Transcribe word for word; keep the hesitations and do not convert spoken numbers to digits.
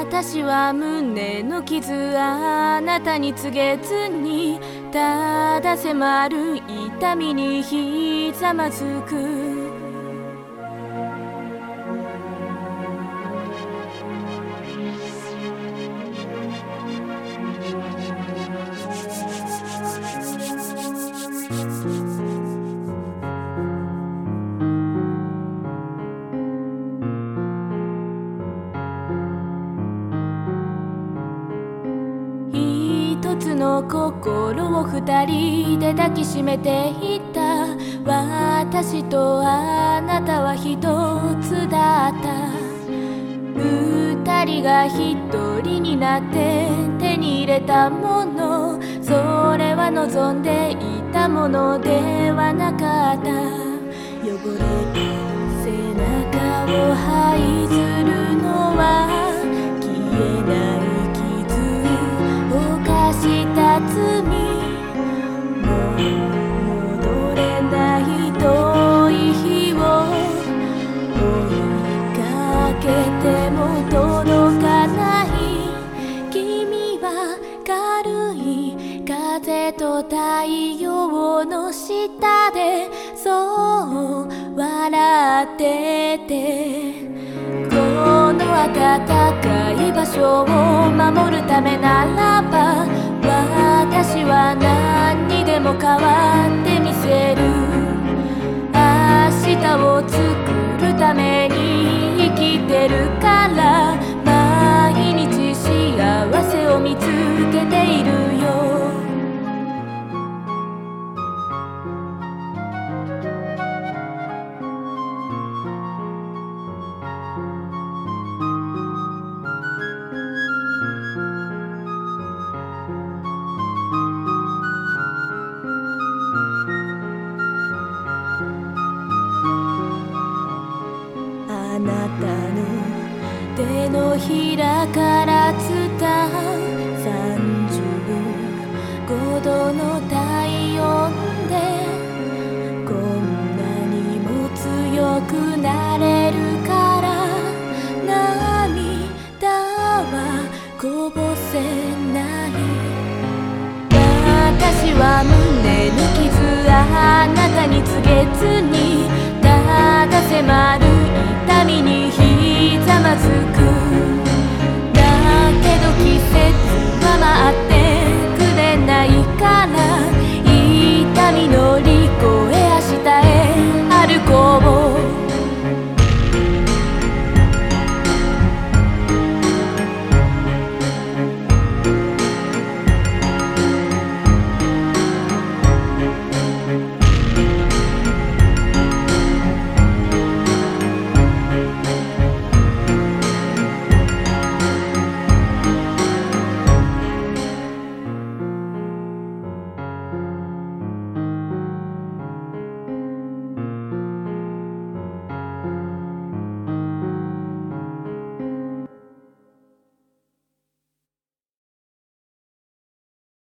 私は胸の傷あなたに告げずにただ迫る痛みにひざまずく一つの心を二人で抱きしめていた私とあなたは一つだった二人が一人になって手に入れたものそれは望んでいたものではなかった汚れた背中を這いずるのは消えないした罪もう戻れない遠い日を追いかけても届かない君は軽い風と太陽の下でそう笑っててこの暖かい場所を守るためならば私は何にでも変わってみせる明日を作るために生きてるから毎日幸せを見つけているよあなたの手のひらから伝うさんじゅうごどの体温でこんなにも強くなれるから涙はこぼせない私は胸の傷あなたに告げずにただ迫る痛みにひざまずく